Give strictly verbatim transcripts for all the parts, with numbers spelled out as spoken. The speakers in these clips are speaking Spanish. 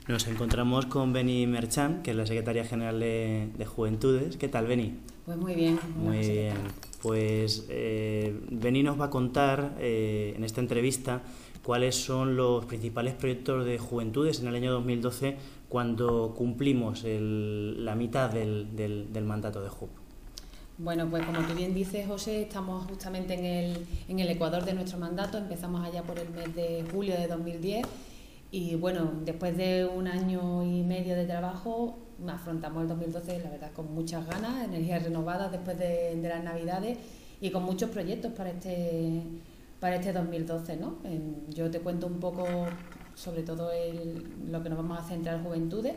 Nos encontramos con Beni Merchan, que es la secretaria general de, de Juventudes. ¿Qué tal, Beni? Pues muy bien. Muy bien. Pues eh, Beni nos va a contar eh, en esta entrevista cuáles son los principales proyectos de Juventudes en el año dos mil doce, cuando cumplimos el, la mitad del, del, del mandato de J U P. Bueno, pues como tú bien dices, José, estamos justamente en el, en el ecuador de nuestro mandato. Empezamos allá por el mes de julio de dos mil diez y bueno, después de un año y medio de trabajo afrontamos el dos mil doce, la verdad, con muchas ganas, energías renovadas después de, de las Navidades y con muchos proyectos para este, para este dos mil doce, ¿no? Yo te cuento un poco sobre todo el, lo que nos vamos a centrar en Juventudes.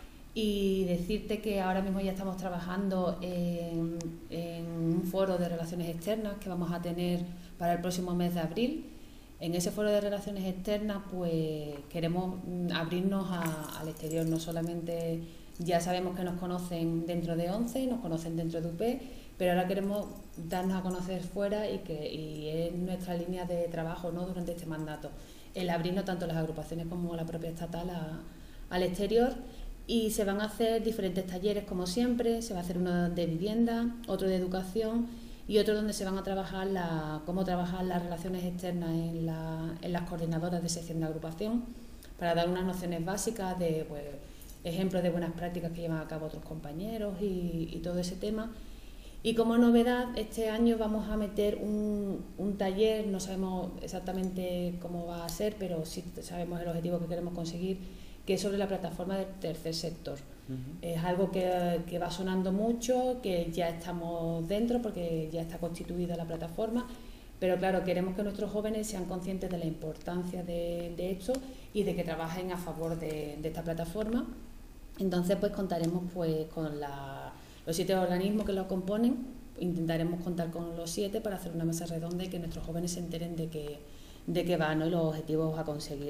Y decirte que ahora mismo ya estamos trabajando en, en un foro de relaciones externas que vamos a tener para el próximo mes de abril. En ese foro de relaciones externas pues queremos abrirnos a, al exterior, no solamente ya sabemos que nos conocen dentro de ONCE, nos conocen dentro de U P, pero ahora queremos darnos a conocer fuera y que y es nuestra línea de trabajo, ¿no?, durante este mandato, el abrirnos tanto las agrupaciones como la propia estatal a, al exterior. Y se van a hacer diferentes talleres, como siempre. Se va a hacer uno de vivienda, otro de educación y otro donde se van a trabajar la, cómo trabajar las relaciones externas en, la, en las coordinadoras de sección de agrupación, para dar unas nociones básicas de pues, ejemplos de buenas prácticas que llevan a cabo otros compañeros y, y todo ese tema. Y como novedad, este año vamos a meter un, un taller, no sabemos exactamente cómo va a ser, pero sí sabemos el objetivo que queremos conseguir, que es sobre la plataforma del tercer sector. Uh-huh. Es algo que, que va sonando mucho, que ya estamos dentro porque ya está constituida la plataforma, pero claro, queremos que nuestros jóvenes sean conscientes de la importancia de, de esto y de que trabajen a favor de, de esta plataforma. Entonces pues contaremos pues con la, los siete organismos que lo componen, intentaremos contar con los siete para hacer una mesa redonda y que nuestros jóvenes se enteren de qué de qué va, ¿no?, y los objetivos a conseguir.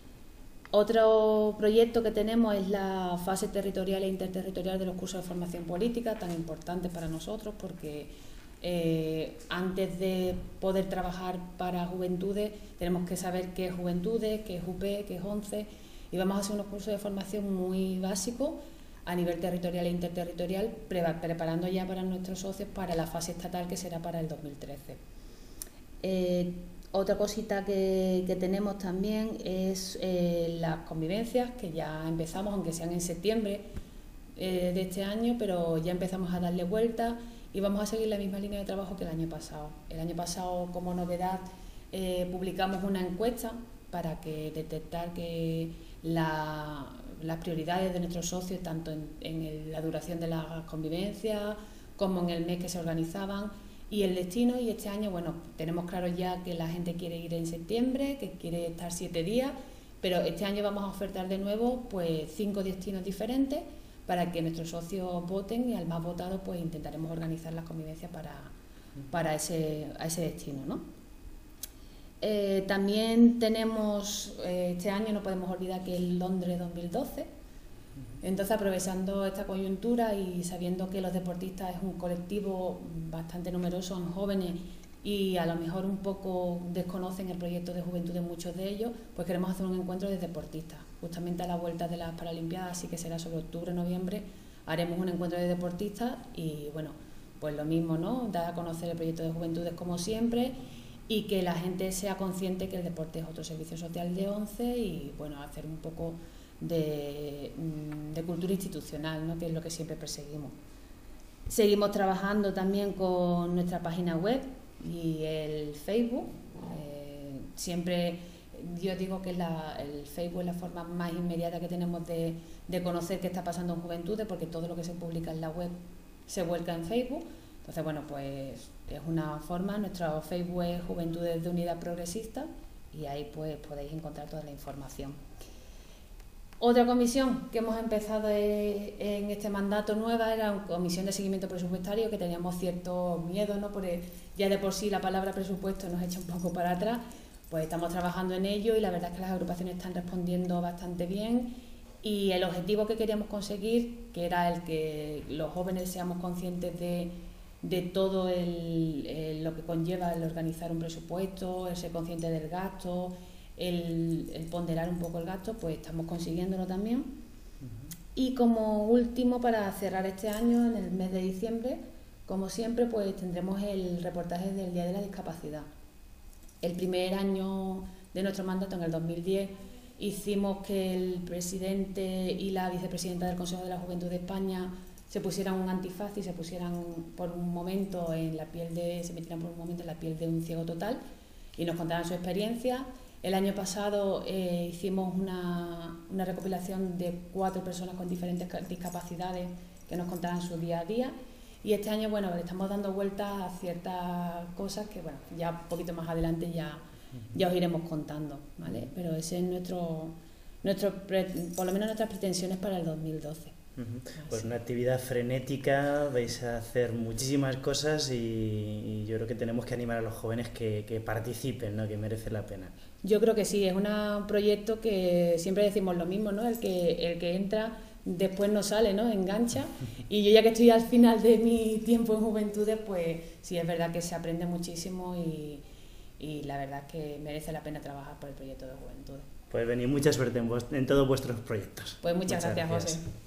Otro proyecto que tenemos es la fase territorial e interterritorial de los cursos de formación política, tan importantes para nosotros porque eh, antes de poder trabajar para Juventudes tenemos que saber qué es Juventudes, qué es U P, qué es ONCE, y vamos a hacer unos cursos de formación muy básicos a nivel territorial e interterritorial, pre preparando ya para nuestros socios para la fase estatal, que será para el dos mil trece. Eh, Otra cosita que, que tenemos también es eh, las convivencias, que ya empezamos, aunque sean en septiembre eh, de este año, pero ya empezamos a darle vuelta y vamos a seguir la misma línea de trabajo que el año pasado. El año pasado, como novedad, eh, publicamos una encuesta para que detectar que la, las prioridades de nuestros socios, tanto en, en el, la duración de las convivencias como en el mes que se organizaban, y el destino. Y este año, bueno, tenemos claro ya que la gente quiere ir en septiembre, que quiere estar siete días, pero este año vamos a ofertar de nuevo pues cinco destinos diferentes para que nuestros socios voten y al más votado pues intentaremos organizar las convivencias para, para ese, a ese destino, ¿no? Eh, también tenemos, eh, este año no podemos olvidar que el Londres dos mil doce. Entonces, aprovechando esta coyuntura y sabiendo que los deportistas es un colectivo bastante numeroso, son jóvenes y a lo mejor un poco desconocen el proyecto de Juventudes, muchos de ellos, pues queremos hacer un encuentro de deportistas. Justamente a la vuelta de las Paralimpiadas, así que será sobre octubre, noviembre, haremos un encuentro de deportistas y bueno, pues lo mismo, ¿no?, dar a conocer el proyecto de Juventudes como siempre y que la gente sea consciente que el deporte es otro servicio social de ONCE y bueno, hacer un poco De, de cultura institucional, ¿no?, que es lo que siempre perseguimos. Seguimos trabajando también con nuestra página web y el Facebook. Eh, siempre yo digo que la, el Facebook es la forma más inmediata que tenemos de, de conocer qué está pasando en Juventudes, porque todo lo que se publica en la web se vuelca en Facebook. Entonces, bueno, pues es una forma. Nuestro Facebook es Juventudes de Unidad Progresista y ahí pues podéis encontrar toda la información. Otra comisión que hemos empezado en este mandato nueva era una comisión de seguimiento presupuestario, que teníamos cierto miedo, ¿no?, porque ya de por sí la palabra presupuesto nos echa un poco para atrás. Pues estamos trabajando en ello y la verdad es que las agrupaciones están respondiendo bastante bien y el objetivo que queríamos conseguir, que era el que los jóvenes seamos conscientes de, de todo el, el, lo que conlleva el organizar un presupuesto, el ser consciente del gasto, el, el ponderar un poco el gasto, pues estamos consiguiéndolo también. Y como último, para cerrar este año, en el mes de diciembre, como siempre, pues tendremos el reportaje del Día de la Discapacidad. El primer año de nuestro mandato, en el dos mil diez, hicimos que el presidente y la vicepresidenta del Consejo de la Juventud de España se pusieran un antifaz y se pusieran por un momento en la piel de, se metieran por un momento en la piel de un ciego total y nos contaran su experiencia. El año pasado eh, hicimos una, una recopilación de cuatro personas con diferentes discapacidades que nos contaran su día a día. Y este año, bueno, le estamos dando vueltas a ciertas cosas que, bueno, ya un poquito más adelante ya, ya os iremos contando, ¿vale? Pero ese es nuestro, nuestro, por lo menos nuestras pretensiones para el dos mil doce. Uh-huh. Pues una actividad frenética, vais a hacer muchísimas cosas y, y yo creo que tenemos que animar a los jóvenes que, que participen, ¿no? Que merece la pena. Yo creo que sí, es una, un proyecto que siempre decimos lo mismo, ¿no? El que, el que entra después no sale, ¿no? Engancha. Y yo ya que estoy al final de mi tiempo en Juventudes, pues sí es verdad que se aprende muchísimo y, y la verdad es que merece la pena trabajar por el proyecto de Juventudes. Pues Beni, mucha suerte en, en todos vuestros proyectos. Pues muchas, muchas gracias, gracias, José.